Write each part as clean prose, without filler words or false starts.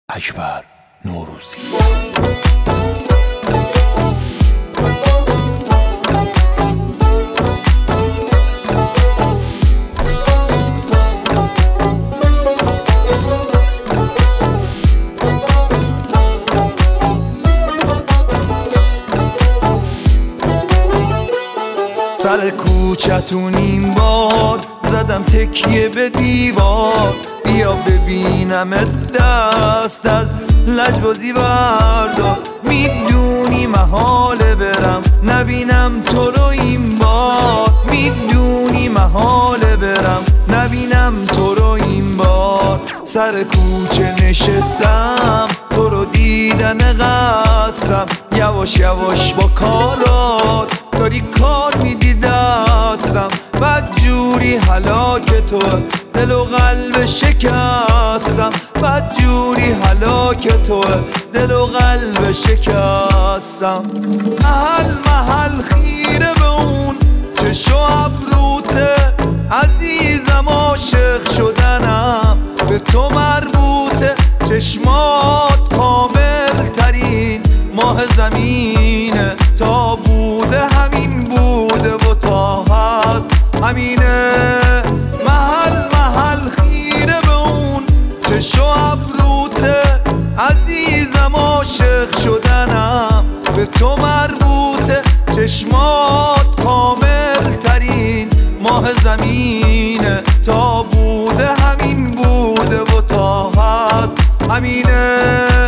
اکبر نوروزی. سر کوچتون این بار زدم تکیه به دیوار، بیا ببینم دست از لجبازی بردار. میدونی محاله برم نبینم تو رو این بار، میدونی محاله برم نبینم تو رو این بار. سر کوچه نشستم تو رو دیدن قصدم، یواش یواش با کارات داری کار میدی دستم. بدجوری هلاک تو دل و قلب شکستم، بدجوری هلاک تو دل و قلب شکستم. محل محل خیره به اون چشم و ابروته، عزیزم عاشق شدنم به تو مربوطه. چشمات کامل ترین ماه زمینه، تا بوده همین بوده و تا هست همینه. محل محل خیره به اون چشم و ابروته، عزیزم عاشق شدنم به تو مربوطه. چشمات کامل ترین ماه زمینه، تا بوده همین بوده و تا هست همینه.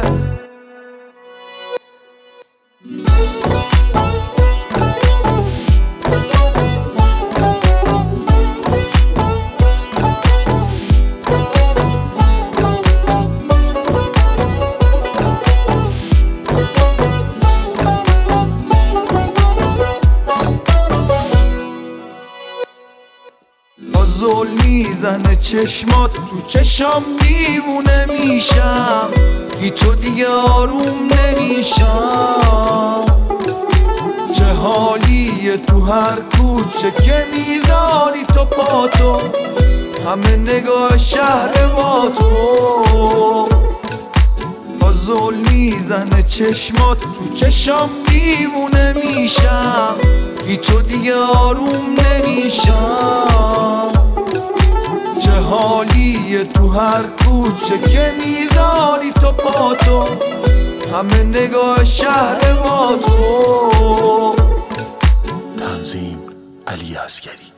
زل میزنه چشمات تو چشم، دیوونه میشم بی تو دیگه آروم نمیشم. چه حالیه تو هر کوچه که میذاری تو پاتو، همه نگاه شهر با تو. زل میزنه چشمات تو چشم، دیوونه میشم بی تو دیگه آروم نمیشم. چه حالیه تو هر کوچه که میذاری تو پاتو، همه نگاه شهر با تو. تنظیم علی عسگری.